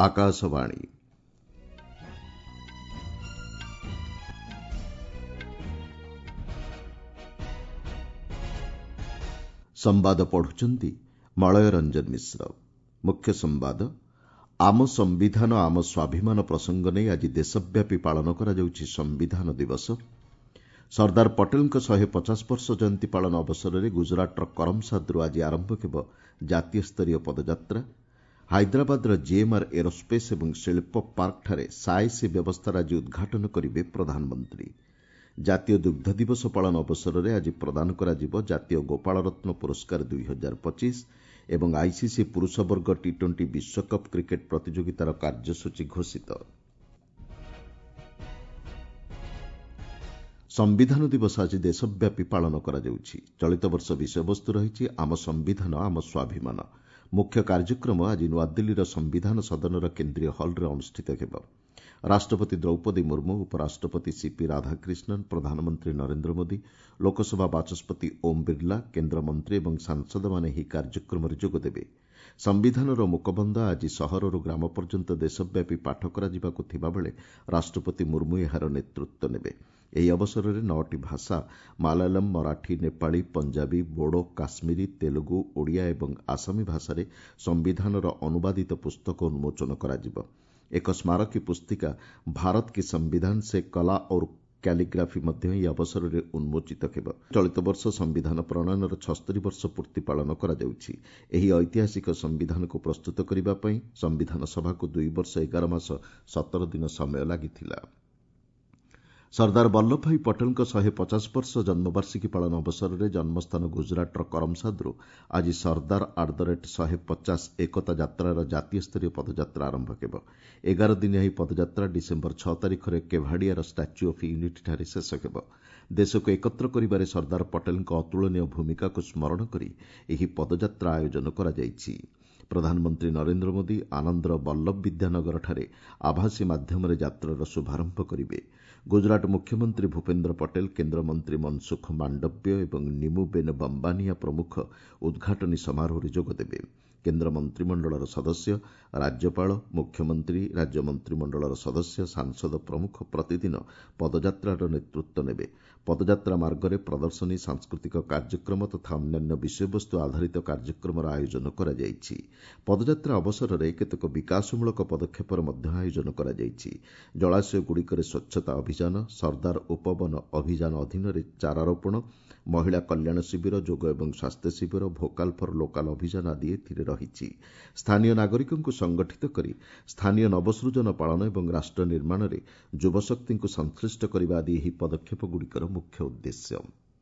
ଆକାଶବାଣୀ ସମ୍ବାଦ ପଢୁଛନ୍ତି ମଳୟ ରଞ୍ଜନ ମିଶ୍ର। ମୁଖ୍ୟ ସମ୍ବାଦ ଆମ ସମ୍ବିଧାନ ଆମ ସ୍ୱାଭିମାନ ପ୍ରସଙ୍ଗ ନେଇ ଆଜି ଦେଶବ୍ୟାପୀ ପାଳନ କରାଯାଉଛି ସମ୍ବିଧାନ ଦିବସ। ସର୍ଦ୍ଦାର ପଟେଲଙ୍କ 150 ବର୍ଷ ଜୟନ୍ତୀ ପାଳନ ଅବସରରେ ଗୁଜରାଟର କରମସାଦରୁ ଆଜି ଆରମ୍ଭ ହେବ ଜାତୀୟ ସ୍ତରୀୟ ପଦଯାତ୍ରା। ହାଇଦ୍ରାବାଦର ଜିଏମ୍ଆର୍ ଏରୋସ୍ପେସ୍ ଏବଂ ଶିଳ୍ପ ପାର୍କଠାରେ ସାଏସି ବ୍ୟବସ୍ଥାର ଆଜି ଉଦ୍ଘାଟନ କରିବେ ପ୍ରଧାନମନ୍ତ୍ରୀ। ଜାତୀୟ ଦୁଗ୍ଧ ଦିବସ ପାଳନ ଅବସରରେ ଆଜି ପ୍ରଦାନ କରାଯିବ ଜାତୀୟ ଗୋପାଳରତ୍ନ ପୁରସ୍କାର 2025 ଏବଂ ଆଇସିସି ପୁରୁଷ ବର୍ଗ ଟି-20 ବିଶ୍ୱକପ୍ କ୍ରିକେଟ୍ ପ୍ରତିଯୋଗିତାର କାର୍ଯ୍ୟସୂଚୀ ଘୋଷିତ। ସମ୍ବିଧାନ ଦିବସ ଆଜି ଦେଶବ୍ୟାପୀ ପାଳନ କରାଯାଉଛି। ଚଳିତ ବର୍ଷ ବିଷୟବସ୍ତୁ ରହିଛି ଆମ ସମ୍ବିଧାନ ଆମ ସ୍ୱାଭିମାନ। ମୁଖ୍ୟ କାର୍ଯ୍ୟକ୍ରମ ଆଜି ନୂଆଦିଲ୍ଲୀର ସମ୍ବିଧାନ ସଦନର କେନ୍ଦ୍ରୀୟ ହଲ୍ରେ ଅନୁଷ୍ଠିତ ହେବ। ରାଷ୍ଟ୍ରପତି ଦ୍ରୌପଦୀ ମୁର୍ମୁ, ଉପରାଷ୍ଟ୍ରପତି ସିପି ରାଧାକ୍ରିଷ୍ଣନ୍, ପ୍ରଧାନମନ୍ତ୍ରୀ ନରେନ୍ଦ୍ର ମୋଦି, ଲୋକସଭା ବାଚସ୍ପତି ଓମ୍ ବିର୍ଲା, କେନ୍ଦ୍ରମନ୍ତ୍ରୀ ଏବଂ ସାଂସଦମାନେ ଏହି କାର୍ଯ୍ୟକ୍ରମରେ ଯୋଗଦେବେ। ସମ୍ବିଧାନର ମୁଖବନ୍ଧ ଆଜି ସହରରୁ ଗ୍ରାମ ପର୍ଯ୍ୟନ୍ତ ଦେଶବ୍ୟାପୀ ପାଠ କରାଯିବାକୁ ଥିବାବେଳେ ରାଷ୍ଟ୍ରପତି ମୁର୍ମୁ ଏହାର ନେତୃତ୍ୱ ନେବେ। ଏହି ଅବସରରେ 9ଟି ଭାଷା ମାଲୟାଲମ୍, ମରାଠୀ, ନେପାଳୀ, ପଞ୍ଜାବୀ, ବୋଡୋ, କାଶ୍ମୀରୀ, ତେଲୁଗୁ, ଓଡ଼ିଆ ଏବଂ ଆସାମୀ ଭାଷାରେ ସମ୍ବିଧାନର ଅନୁବାଦିତ ପୁସ୍ତକ ଉନ୍ମୋଚନ କରାଯିବ। ଏକ ସ୍ମାରକୀ ପୁସ୍ତିକା ଭାରତ କି ସମ୍ବିଧାନ ସେ କଲା ଔର କ୍ୟାଲିଗ୍ରାଫି ମଧ୍ୟ ଏହି ଅବସରରେ ଉନ୍ମୋଚିତ ହେବ। ଚଳିତ ବର୍ଷ ସମ୍ବିଧାନ ପ୍ରଣୟନର 76 ବର୍ଷ ପୂର୍ତ୍ତି ପାଳନ କରାଯାଉଛି। ଏହି ଐତିହାସିକ ସମ୍ବିଧାନକୁ ପ୍ରସ୍ତୁତ କରିବା ପାଇଁ ସମ୍ବିଧାନ ସଭାକୁ 2 ବର୍ଷ 11 ମାସ 17 ଦିନ ସମୟ ଲାଗିଥିଲା। ସର୍ଦ୍ଦାର ବଲ୍ଲଭଭାଇ ପଟେଲଙ୍କ 150 ବର୍ଷ ଜନ୍ମବାର୍ଷିକୀ ପାଳନ ଅବସରରେ ଜନ୍ମସ୍ଥାନ ଗୁଜରାଟର କରମସାଦରୁ ଆଜି ସର୍ଦ୍ଦାର @150 ଏକତା ଯାତ୍ରାର ଜାତୀୟସ୍ତରୀୟ ପଦଯାତ୍ରା ଆରମ୍ଭ ହେବ। 11 ଦିନିଆ ଏହି ପଦଯାତ୍ରା ଡିସେମ୍ବର 6 ତାରିଖରେ କେଭାଡିଆର ଷ୍ଟାଚ୍ୟୁ ଅଫ୍ ୟୁନିଟିଠାରେ ଶେଷ ହେବ। ଦେଶକୁ ଏକତ୍ର କରିବାରେ ସର୍ଦ୍ଦାର ପଟେଲଙ୍କ ଅତୁଳନୀୟ ଭୂମିକାକୁ ସ୍ମରଣ କରି ଏହି ପଦଯାତ୍ରା ଆୟୋଜନ କରାଯାଇଛି। ପ୍ରଧାନମନ୍ତ୍ରୀ ନରେନ୍ଦ୍ର ମୋଦି ଆନନ୍ଦର ବଲ୍ଲଭ ବିଦ୍ୟାନଗରଠାରେ ଆଭାସୀ ମାଧ୍ୟମରେ ଯାତ୍ରାର ଶୁଭାରମ୍ଭ କରିବେ। ଗୁଜରାଟ ମୁଖ୍ୟମନ୍ତ୍ରୀ ଭୂପେନ୍ଦ୍ର ପଟେଲ, କେନ୍ଦ୍ରମନ୍ତ୍ରୀ ମନସୁଖ ମାଣ୍ଡବ୍ୟ ଏବଂ ନିମୁବେନ୍ ବମ୍ବାନିଆ ପ୍ରମୁଖ ଉଦ୍ଘାଟନୀ ସମାରୋହରେ ଯୋଗଦେବେ। କେନ୍ଦ୍ର ମନ୍ତ୍ରିମଣ୍ଡଳର ସଦସ୍ୟ, ରାଜ୍ୟପାଳ, ମୁଖ୍ୟମନ୍ତ୍ରୀ, ରାଜ୍ୟ ମନ୍ତ୍ରିମଣ୍ଡଳର ସଦସ୍ୟ, ସାଂସଦ ପ୍ରମୁଖ ପ୍ରତିଦିନ ପଦଯାତ୍ରାର ନେତୃତ୍ୱ ନେବେ। ପଦଯାତ୍ରା ମାର୍ଗରେ ପ୍ରଦର୍ଶନୀ, ସାଂସ୍କୃତିକ କାର୍ଯ୍ୟକ୍ରମ ତଥା ଅନ୍ୟାନ୍ୟ ବିଷୟବସ୍ତୁ ଆଧାରିତ କାର୍ଯ୍ୟକ୍ରମର ଆୟୋଜନ କରାଯାଇଛି। ପଦଯାତ୍ରା ଅବସରରେ କେତେକ ବିକାଶମୂଳକ ପଦକ୍ଷେପର ମଧ୍ୟ ଆୟୋଜନ କରାଯାଇଛି। ଜଳାଶୟଗୁଡ଼ିକରେ ସ୍ୱଚ୍ଛତା ଅଭିଯାନ, ସର୍ଦ୍ଦାର ଉପବନ ଅଭିଯାନ ଅଧୀନରେ ଚାରାରୋପଣ, ମହିଳା କଲ୍ୟାଣ ଶିବିର, ଯୋଗ ଏବଂ ସ୍ୱାସ୍ଥ୍ୟ ଶିବିର, ଭୋକାଲ୍ ଫର୍ ଲୋକାଲ୍ ଅଭିଯାନ ଆଦି ଏଥିରେ ରହିଛି। ସ୍ଥାନୀୟ ନାଗରିକଙ୍କୁ ସଂଗଠିତ କରି ସ୍ଥାନୀୟ ନବସୃଜନ ପାଳନ ଏବଂ ରାଷ୍ଟ୍ର ନିର୍ମାଣରେ ଯୁବଶକ୍ତିଙ୍କୁ ସଂଶ୍ଳିଷ୍ଟ କରିବା ଆଦି ଏହି ପଦକ୍ଷେପଗୁଡ଼ିକର ମୁଖ୍ୟ ଉଦ୍ଦେଶ୍ୟ।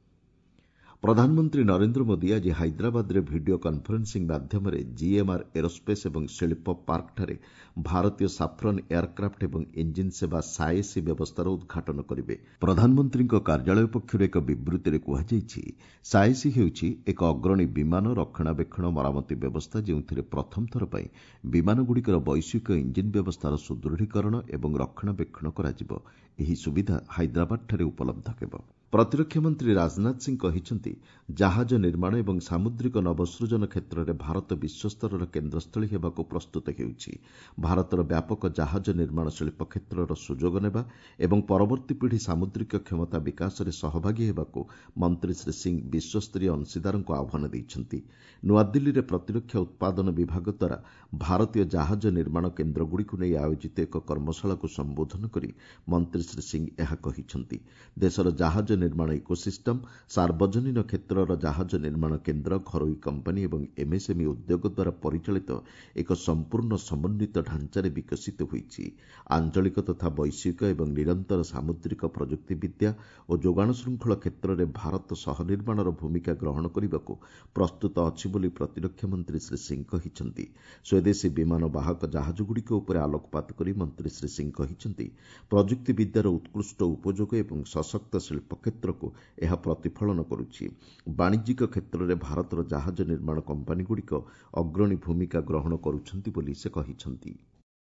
ପ୍ରଧାନମନ୍ତ୍ରୀ ନରେନ୍ଦ୍ର ମୋଦି ଆଜି ହାଇଦ୍ରାବାଦରେ ଭିଡ଼ିଓ କନ୍ଫରେନ୍ସିଂ ମାଧ୍ୟମରେ ଜିଏମ୍ଆର୍ ଏରୋସ୍ପେସ୍ ଏବଂ ଶିଳ୍ପ ପାର୍କଠାରେ ଭାରତୀୟ ସାଫ୍ରନ୍ ଏୟାରକ୍ରାଫ୍ଟ ଏବଂ ଇଞ୍ଜିନ୍ ସେବା ସାଏସି ବ୍ୟବସ୍ଥାର ଉଦ୍ଘାଟନ କରିବେ। ପ୍ରଧାନମନ୍ତ୍ରୀଙ୍କ କାର୍ଯ୍ୟାଳୟ ପକ୍ଷରୁ ଏକ ବିବୃତ୍ତିରେ କୁହାଯାଇଛି, ସାଏସି ହେଉଛି ଏକ ଅଗ୍ରଣୀ ବିମାନ ରକ୍ଷଣାବେକ୍ଷଣ ମରାମତି ବ୍ୟବସ୍ଥା ଯେଉଁଥିରେ ପ୍ରଥମ ଥର ପାଇଁ ବିମାନଗୁଡ଼ିକର ବୈଷୟିକ ଇଞ୍ଜିନ୍ ବ୍ୟବସ୍ଥାର ସୁଦୃଢ଼ୀକରଣ ଏବଂ ରକ୍ଷଣାବେକ୍ଷଣ କରାଯିବ। ଏହି ସୁବିଧା ହାଇଦ୍ରାବାଦଠାରେ ଉପଲବ୍ଧ ହେବ। ପ୍ରତିରକ୍ଷା ମନ୍ତ୍ରୀ ରାଜନାଥ ସିଂହ କହିଛନ୍ତି, ଜାହାଜ ନିର୍ମାଣ ଏବଂ ସାମୁଦ୍ରିକ ନବସୃଜନ କ୍ଷେତ୍ରରେ ଭାରତ ବିଶ୍ୱସ୍ତରର କେନ୍ଦ୍ରସ୍ଥଳୀ ହେବାକୁ ପ୍ରସ୍ତୁତ ହେଉଛି। ଭାରତର ବ୍ୟାପକ ଜାହାଜ ନିର୍ମାଣ ଶିଳ୍ପ କ୍ଷେତ୍ରର ସୁଯୋଗ ନେବା ଏବଂ ପରବର୍ତ୍ତୀ ପିଢ଼ି ସାମୁଦ୍ରିକ କ୍ଷମତା ବିକାଶରେ ସହଭାଗୀ ହେବାକୁ ମନ୍ତ୍ରୀ ଶ୍ରୀ ସିଂହ ବିଶ୍ୱସ୍ତରୀୟ ଅଂଶୀଦାରଙ୍କୁ ଆହ୍ୱାନ ଦେଇଛନ୍ତି। ନୂଆଦିଲ୍ଲୀରେ ପ୍ରତିରକ୍ଷା ଉତ୍ପାଦନ ବିଭାଗ ଦ୍ୱାରା ଭାରତୀୟ ଜାହାଜ ନିର୍ମାଣ କେନ୍ଦ୍ରଗୁଡ଼ିକୁ ନେଇ ଆୟୋଜିତ ଏକ କର୍ମଶାଳାକୁ ସମ୍ବୋଧନ କରି ମନ୍ତ୍ରୀ ଶ୍ରୀ ସିଂହ ଏହା କହିଛନ୍ତି। ଦେଶର ଜାହାଜ ନିର୍ମାଣ ଇକୋସିଷ୍ଟମ୍, ସାର୍ବଜନୀନ କ୍ଷେତ୍ରର ଜାହାଜ ନିର୍ମାଣ କେନ୍ଦ୍ର, ଘରୋଇ କମ୍ପାନୀ ଏବଂ ଏମ୍ଏସ୍ଏମ୍ଇ ଉଦ୍ୟୋଗ ଦ୍ୱାରା ପରିଚାଳିତ ଏକ ସମ୍ପୂର୍ଣ୍ଣ ସମନ୍ୱିତ ଢାଞ୍ଚାରେ ବିକଶିତ ହୋଇଛି। ଆଞ୍ଚଳିକ ତଥା ବୈଶ୍ୱିକ ଏବଂ ନିରନ୍ତର ସାମୁଦ୍ରିକ ପ୍ରଯୁକ୍ତିବିଦ୍ୟା ଓ ଯୋଗାଣ ଶୃଙ୍ଖଳ କ୍ଷେତ୍ରରେ ଭାରତ ସହନିର୍ମାଣର ଭୂମିକା ଗ୍ରହଣ କରିବାକୁ ପ୍ରସ୍ତୁତ ଅଛି ବୋଲି ପ୍ରତିରକ୍ଷା ମନ୍ତ୍ରୀ ଶ୍ରୀ ସିଂହ କହିଛନ୍ତି। ସ୍ୱଦେଶୀ ବିମାନ ବାହକ ଜାହାଜଗୁଡ଼ିକ ଉପରେ ଆଲୋକପାତ କରି ମନ୍ତ୍ରୀ ଶ୍ରୀ ସିଂହ କହିଛନ୍ତି, ପ୍ରଯୁକ୍ତିବିଦ୍ୟାର ଉତ୍କୃଷ୍ଟ ଉପଯୋଗ ଏବଂ ସଶକ୍ତ ଶିଳ୍ପ କ୍ଷେତ୍ରକୁ ଏହା ପ୍ରତିଫଳନ କରୁଛି। ବାଣିଜ୍ୟିକ କ୍ଷେତ୍ରରେ ଭାରତର ଜାହାଜ ନିର୍ମାଣ କମ୍ପାନୀଗୁଡ଼ିକ ଅଗ୍ରଣୀ ଭୂମିକା ଗ୍ରହଣ କରୁଛନ୍ତି ବୋଲି ସେ କହିଛନ୍ତି।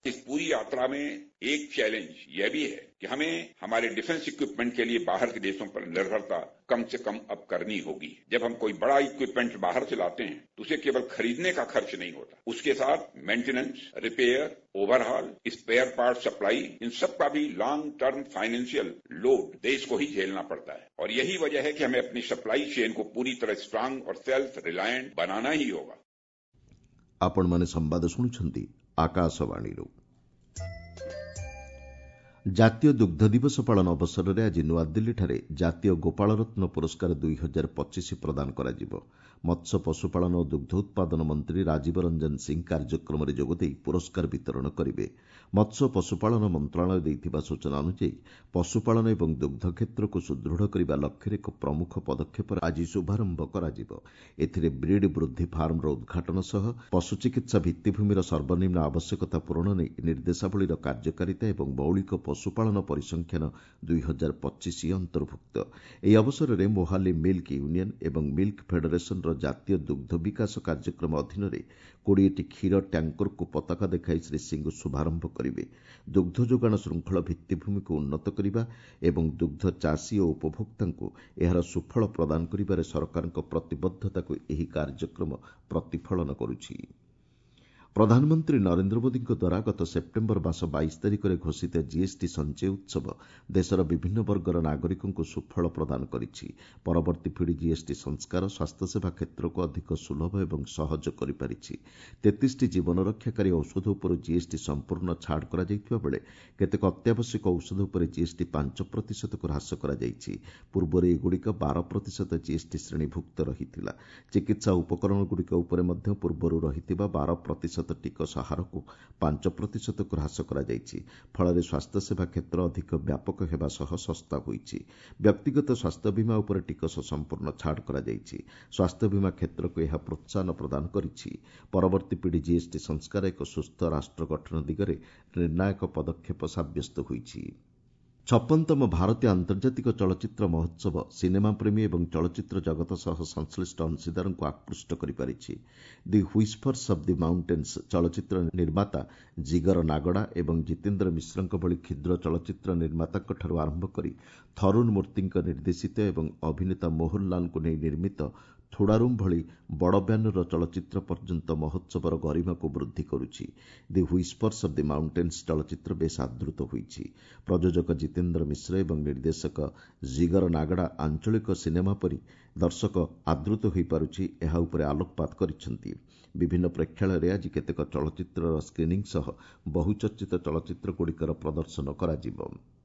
इस पूरी यात्रा में एक चैलेंज यह भी है कि हमें हमारे डिफेंस इक्विपमेंट के लिए बाहर के देशों पर निर्भरता कम से कम अब करनी होगी। जब हम कोई बड़ा इक्विपमेंट बाहर से लाते हैं तो उसे केवल खरीदने का खर्च नहीं होता, उसके साथ maintenance, repair, overhaul, spare part supply, इन सब का भी लॉन्ग टर्म फाइनेंशियल लोड देश को ही झेलना पड़ता है। और यही वजह है कि हमें अपनी सप्लाई चेन को पूरी तरह स्ट्रांग और सेल्फ रिलायंट बनाना ही होगा। आपण माने संवाद शुणुछंती आकाशवाणीरू। ଜାତୀୟ ଦୁଗ୍ଧ ଦିବସ ପାଳନ ଅବସରରେ ଆଜି ନୂଆଦିଲ୍ଲୀଠାରେ ଜାତୀୟ ଗୋପାଳ ରତ୍ନ ପୁରସ୍କାର 2025 ପ୍ରଦାନ କରାଯିବ। ମତ୍ସ୍ୟ ପଶୁପାଳନ ଓ ଦୁଗ୍ଧ ଉତ୍ପାଦନ ମନ୍ତ୍ରୀ ରାଜୀବ ରଞ୍ଜନ ସିଂହ କାର୍ଯ୍ୟକ୍ରମରେ ଯୋଗଦେଇ ପୁରସ୍କାର ବିତରଣ କରିବେ। ମତ୍ସ୍ୟ ପଶୁପାଳନ ମନ୍ତ୍ରଣାଳୟ ଦେଇଥିବା ସୂଚନା ଅନୁଯାୟୀ ପଶୁପାଳନ ଏବଂ ଦୁଗ୍ଧ କ୍ଷେତ୍ରକୁ ସୁଦୃଢ଼ କରିବା ଲକ୍ଷ୍ୟରେ ଏକ ପ୍ରମୁଖ ପଦକ୍ଷେପର ଆଜି ଶୁଭାରମ୍ଭ କରାଯିବ। ଏଥିରେ ବ୍ରିଡ୍ ବୃଦ୍ଧି ଫାର୍ମର ଉଦ୍ଘାଟନ ସହ ପଶୁ ଚିକିତ୍ସା ଭିତ୍ତିଭୂମିର ସର୍ବନିମ୍ନ ଆବଶ୍ୟକତା ପୂରଣ ନେଇ ନିର୍ଦ୍ଦେଶାବଳୀର କାର୍ଯ୍ୟକାରିତା ଏବଂ ମୌଳିକ ପଶୁପାଳନ ପରିସଂଖ୍ୟାନ 2025 ଅନ୍ତର୍ଭୁକ୍ତ। ଏହି ଅବସରରେ ମୋହାଲି ମିଲ୍କ ୟୁନିୟନ ଏବଂ ମିଲ୍କ ଫେଡେରେସନର ଜାତୀୟ ଦୁଗ୍ଧ ବିକାଶ କାର୍ଯ୍ୟକ୍ରମ ଅଧୀନରେ 20ଟି କ୍ଷୀର ଟ୍ୟାଙ୍କରକୁ ପତାକା ଦେଖାଇ ଶ୍ରୀ ସିଂହ ଶୁଭାରମ୍ଭ କରିବେ। ଦୁଗ୍ଧ ଯୋଗାଣ ଶୃଙ୍ଖଳ ଭିତ୍ତିଭୂମିକୁ ଉନ୍ନତ କରିବା ଏବଂ ଦୁଗ୍ଧ ଚାଷୀ ଓ ଉପଭୋକ୍ତାଙ୍କୁ ଏହାର ସୁଫଳ ପ୍ରଦାନ କରିବାରେ ସରକାରଙ୍କ ପ୍ରତିବଦ୍ଧତାକୁ ଏହି କାର୍ଯ୍ୟକ୍ରମ ପ୍ରତିଫଳନ କରୁଛି। ପ୍ରଧାନମନ୍ତ୍ରୀ ନରେନ୍ଦ୍ର ମୋଦିଙ୍କ ଦ୍ୱାରା ଗତ ସେପ୍ଟେମ୍ବର ମାସ 22 ତାରିଖରେ ଘୋଷିତ ଜିଏସ୍ଟି ସଞ୍ଚୟ ଉତ୍ସବ ଦେଶର ବିଭିନ୍ନ ବର୍ଗର ନାଗରିକଙ୍କୁ ସୁଫଳ ପ୍ରଦାନ କରିଛି। ପରବର୍ତ୍ତୀ ପିଢ଼ି ଜିଏସ୍ଟି ସଂସ୍କାର ସ୍ୱାସ୍ଥ୍ୟସେବା କ୍ଷେତ୍ରକୁ ଅଧିକ ସୁଲଭ ଏବଂ ସହଜ କରିପାରିଛି। 33ଟି ଜୀବନ ରକ୍ଷାକାରୀ ଔଷଧ ଉପରୁ ଜିଏସ୍ଟି ସମ୍ପୂର୍ଣ୍ଣ ଛାଡ଼ କରାଯାଇଥିବା ବେଳେ କେତେକ ଅତ୍ୟାବଶ୍ୟକ ଔଷଧ ଉପରେ ଜିଏସ୍ଟି 5%କୁ ହ୍ରାସ କରାଯାଇଛି। ପୂର୍ବରୁ ଏଗୁଡ଼ିକ 12% ଜିଏସ୍ଟି ଶ୍ରେଣୀଭୁକ୍ତ ରହିଥିଲା। ଚିକିତ୍ସା ଉପକରଣଗୁଡ଼ିକ ଉପରେ ମଧ୍ୟ ପୂର୍ବରୁ ରହିଥିବା 12% ଟିକସ ହାରକୁ 5%କୁ ହ୍ରାସ କରାଯାଇଛି। ଫଳରେ ସ୍ୱାସ୍ଥ୍ୟସେବା କ୍ଷେତ୍ର ଅଧିକ ବ୍ୟାପକ ହେବା ସହ ଶସ୍ତା ହୋଇଛି। ବ୍ୟକ୍ତିଗତ ସ୍ୱାସ୍ଥ୍ୟ ବୀମା ଉପରେ ଟିକସ ସମ୍ପୂର୍ଣ୍ଣ ଛାଡ଼ କରାଯାଇଛି। ସ୍ୱାସ୍ଥ୍ୟ ବୀମା କ୍ଷେତ୍ରକୁ ଏହା ପ୍ରୋତ୍ସାହନ ପ୍ରଦାନ କରିଛି। ପରବର୍ତ୍ତୀ ପିଢ଼ି ଜିଏସ୍ଟି ସଂସ୍କାର ଏକ ସୁସ୍ଥ ରାଷ୍ଟ୍ର ଗଠନ ଦିଗରେ ନିର୍ଣ୍ଣାୟକ ପଦକ୍ଷେପ ସାବ୍ୟସ୍ତ ହୋଇଛି। 56ତମ ଭାରତୀୟ ଆନ୍ତର୍ଜାତିକ ଚଳଚ୍ଚିତ୍ର ମହୋତ୍ସବ ସିନେମାପ୍ରେମୀ ଏବଂ ଚଳଚ୍ଚିତ୍ର ଜଗତ ସହ ସଂଶ୍ଳିଷ୍ଟ ଅଂଶୀଦାରଙ୍କୁ ଆକୃଷ୍ଟ କରିପାରିଛି। The whispers of the mountains ଚଳଚ୍ଚିତ୍ର ନିର୍ମାତା ଜିଗର ନାଗଡ଼ା ଏବଂ ଜିତେନ୍ଦ୍ର ମିଶ୍ରଙ୍କ ଭଳି କ୍ଷୁଦ୍ର ଚଳଚ୍ଚିତ୍ର ନିର୍ମାତାଙ୍କଠାରୁ ଆରମ୍ଭ କରି ଥରୁଣ ମୂର୍ତ୍ତିଙ୍କ ନିର୍ଦ୍ଦେଶିତ ଏବଂ ଅଭିନେତା ମୋହନ ଲାଲଙ୍କୁ ନେଇ ନିର୍ମିତ ଥୋଡ଼ାରୁମ୍ ଭଳି ବଡ଼ ବ୍ୟାନରର ଚଳଚ୍ଚିତ୍ର ପର୍ଯ୍ୟନ୍ତ ମହୋତ୍ସବର ଗରିମାକୁ ବୃଦ୍ଧି କରୁଛି। The whispers of the mountains ଚଳଚ୍ଚିତ୍ର ବେଶ୍ ଆଦୃତ ହୋଇଛି। ପ୍ରଯୋଜକ ଜିତେନ୍ଦ୍ର ମିଶ୍ର ଏବଂ ନିର୍ଦ୍ଦେଶକ ଜିଗର ନାଗଡ଼ା ଆଞ୍ଚଳିକ ସିନେମା ପରି ଦର୍ଶକ ଆଦୃତ ହୋଇପାରୁଛି ଏହା ଉପରେ ଆଲୋକପାତ କରିଛନ୍ତି। ବିଭିନ୍ନ ପ୍ରେକ୍ଷାଳୟରେ ଆଜି କେତେକ ଚଳଚ୍ଚିତ୍ରର ସ୍କ୍ରିନିଂ ସହ ବହୁଚର୍ଚ୍ଚିତ ଚଳଚ୍ଚିତ୍ରଗୁଡ଼ିକର ପ୍ରଦର୍ଶନ କରାଯିବ।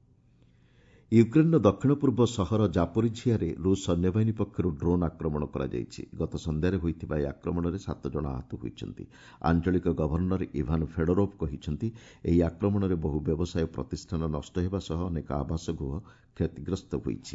ୟୁକ୍ରେନ୍ର ଦକ୍ଷିଣ ପୂର୍ବ ସହର ଜାପୋରିଝିଆରେ ରୁଷ ସୈନ୍ୟବାହିନୀ ପକ୍ଷରୁ ଡ୍ରୋନ୍ ଆକ୍ରମଣ କରାଯାଇଛି। ଗତ ସନ୍ଧ୍ୟାରେ ହୋଇଥିବା ଏହି ଆକ୍ରମଣରେ 7 ଜଣ ଆହତ ହୋଇଛନ୍ତି। ଆଞ୍ଚଳିକ ଗଭର୍ଣ୍ଣର ଇଭାନ ଫେଡୋରୋଭ୍ କହିଛନ୍ତି ଏହି ଆକ୍ରମଣରେ ବହୁ ବ୍ୟବସାୟ ପ୍ରତିଷ୍ଠାନ ନଷ୍ଟ ହେବା ସହ ଅନେକ ଆବାସଗୃହ କ୍ଷତିଗ୍ରସ୍ତ ହୋଇଛି।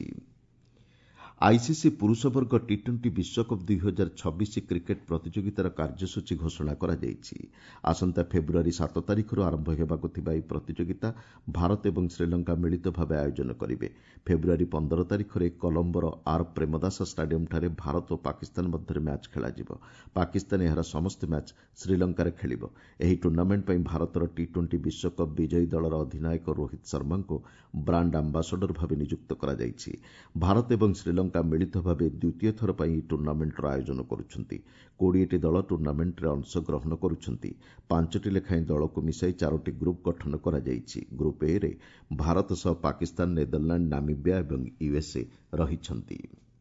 ଆଇସିସି ପୁରୁଷ ବର୍ଗ ଟି-20 ବିଶ୍ୱକପ୍ 2026 କ୍ରିକେଟ୍ ପ୍ରତିଯୋଗିତାର କାର୍ଯ୍ୟସୂଚୀ ଘୋଷଣା କରାଯାଇଛି। ଆସନ୍ତା ଫେବୃଆରୀ 7 ତାରିଖରୁ ଆରମ୍ଭ ହେବାକୁ ଥିବା ଏହି ପ୍ରତିଯୋଗିତା ଭାରତ ଏବଂ ଶ୍ରୀଲଙ୍କା ମିଳିତ ଭାବେ ଆୟୋଜନ କରିବେ। ଫେବୃଆରୀ 15 ତାରିଖରେ କଲମ୍ବୋର ଆର୍ ପ୍ରେମଦାସା ଷ୍ଟାଡିୟମ୍ଠାରେ ଭାରତ ଓ ପାକିସ୍ତାନ ମଧ୍ୟରେ ମ୍ୟାଚ୍ ଖେଳାଯିବ। ପାକିସ୍ତାନ ଏହାର ସମସ୍ତ ମ୍ୟାଚ୍ ଶ୍ରୀଲଙ୍କାରେ ଖେଳିବ। ଏହି ଟୁର୍ଣ୍ଣାମେଣ୍ଟ ପାଇଁ ଭାରତର ଟି-20 ବିଶ୍ୱକପ୍ ବିଜୟୀ ଦଳର ଅଧିନାୟକ ରୋହିତ ଶର୍ମାଙ୍କୁ ବ୍ରାଣ୍ଡ ଆମ୍ବାସଡର ଭାବେ ନିଯୁକ୍ତ କରାଯାଇଛି। ଭାରତ ଏବଂ ଶ୍ରୀଲଙ୍କା ମିଳିତ ଭାବେ ଦ୍ୱିତୀୟ ଥର ପାଇଁ ଏହି ଟୁର୍ଣ୍ଣାମେଣ୍ଟର ଆୟୋଜନ କରୁଛନ୍ତି। 20ଟି ଦଳ ଟୁର୍ଣ୍ଣାମେଣ୍ଟରେ ଅଂଶଗ୍ରହଣ କରୁଛନ୍ତି। 5ଟି ଲେଖାଏଁ ଦଳକୁ ମିଶାଇ 4ଟି ଗ୍ରୁପ୍ ଗଠନ କରାଯାଇଛି। ଗ୍ରୁପ୍ ଏରେ ଭାରତ ସହ ପାକିସ୍ତାନ, ନେଦରଲ୍ୟାଣ୍ଡ, ନାମିବିଆ ଏବଂ ୟୁଏସ୍ଏ ରହିଛନ୍ତି।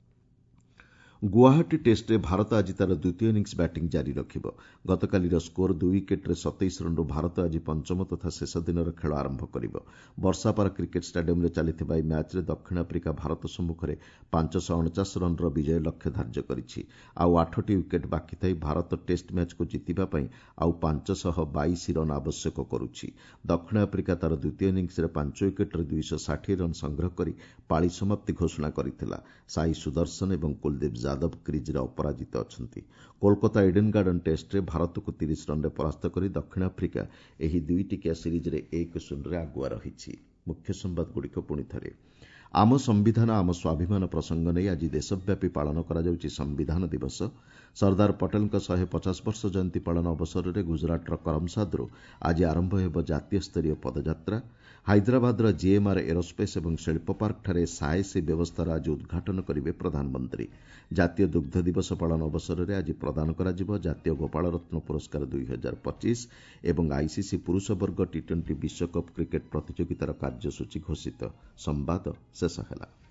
ଗୁଆହାଟୀ ଟେଷ୍ଟରେ ଭାରତ ଆଜି ତା'ର ଦ୍ୱିତୀୟ ଇନିଂସ ବ୍ୟାଟିଂ ଜାରି ରଖିବ। ଗତକାଲିର ସ୍କୋର 2 ୱିକେଟ୍ରେ 27 ରନ୍ରୁ ଭାରତ ଆଜି ପଞ୍ଚମ ତଥା ଶେଷ ଦିନର ଖେଳ ଆରମ୍ଭ କରିବ। ବର୍ଷାପାରା କ୍ରିକେଟ୍ ଷ୍ଟାଡିୟମ୍ରେ ଚାଲିଥିବା ଏହି ମ୍ୟାଚ୍ରେ ଦକ୍ଷିଣ ଆଫ୍ରିକା ଭାରତ ସମ୍ମୁଖରେ 549 ରନ୍ର ବିଜୟ ଲକ୍ଷ୍ୟ ଧାର୍ଯ୍ୟ କରିଛି। ଆଉ 8ଟି ୱିକେଟ୍ ବାକି ଥାଇ ଭାରତ ଟେଷ୍ଟ ମ୍ୟାଚ୍କୁ ଜିତିବା ପାଇଁ ଆଉ 522 ରନ୍ ଆବଶ୍ୟକ କରୁଛି। ଦକ୍ଷିଣ ଆଫ୍ରିକା ତା'ର ଦ୍ୱିତୀୟ ଇନିଂସରେ 5 ୱିକେଟ୍ରେ 260 ରନ୍ ସଂଗ୍ରହ କରି ପାଳି ସମାପ୍ତି ଘୋଷଣା କରିଥିଲା। ସାଇ ସୁଦର୍ଶନ ଏବଂ କୁଲଦୀପ ଯାଦବ କ୍ରିଜ୍ରେ ଅପରାଜିତ ଅଛନ୍ତି। କୋଲକାତା ଇଡେନ୍ ଗାର୍ଡେନ୍ ଟେଷ୍ଟରେ ଭାରତକୁ 30 ରନ୍ରେ ପରାସ୍ତ କରି ଦକ୍ଷିଣ ଆଫ୍ରିକା ଏହି ଦୁଇଟିକିଆ ସିରିଜ୍ରେ 1-0ରେ ଆଗୁଆ ରହିଛି। ମୁଖ୍ୟ ସମ୍ବାଦଗୁଡ଼ିକ ପୁଣି ଥରେ। ଆମ ସମ୍ବିଧାନ ଆମ ସ୍ୱାଭିମାନ ପ୍ରସଙ୍ଗ ନେଇ ଆଜି ଦେଶବ୍ୟାପୀ ପାଳନ କରାଯାଉଛି ସମ୍ବିଧାନ ଦିବସ। ସର୍ଦ୍ଦାର ପଟେଲଙ୍କ 150 ବର୍ଷ ଜୟନ୍ତୀ ପାଳନ ଅବସରରେ ଗୁଜରାଟର କରମସାଦରୁ ଆଜି ଆରମ୍ଭ ହେବ ଜାତୀୟ ସ୍ତରୀୟ ପଦଯାତ୍ରା। ହାଇଦ୍ରାବାଦର ଜିଏମ୍ଆର୍ ଏରୋସ୍ପେସ୍ ଏବଂ ଶିଳ୍ପ ପାର୍କଠାରେ ସାଏସି ବ୍ୟବସ୍ଥାର ଆଜି ଉଦ୍ଘାଟନ କରିବେ ପ୍ରଧାନମନ୍ତ୍ରୀ। ଜାତୀୟ ଦୁଗ୍ଧ ଦିବସ ପାଳନ ଅବସରରେ ଆଜି ପ୍ରଦାନ କରାଯିବ ଜାତୀୟ ଗୋପାଳରତ୍ନ ପୁରସ୍କାର 2025 ଏବଂ ଆଇସିସି ପୁରୁଷ ବର୍ଗ ଟି-20 ବିଶ୍ୱକପ୍ କ୍ରିକେଟ୍ ପ୍ରତିଯୋଗିତାର କାର୍ଯ୍ୟସୂଚୀ ଘୋଷିତ। ସମ୍ବାଦ ଶେଷ ହେଲା।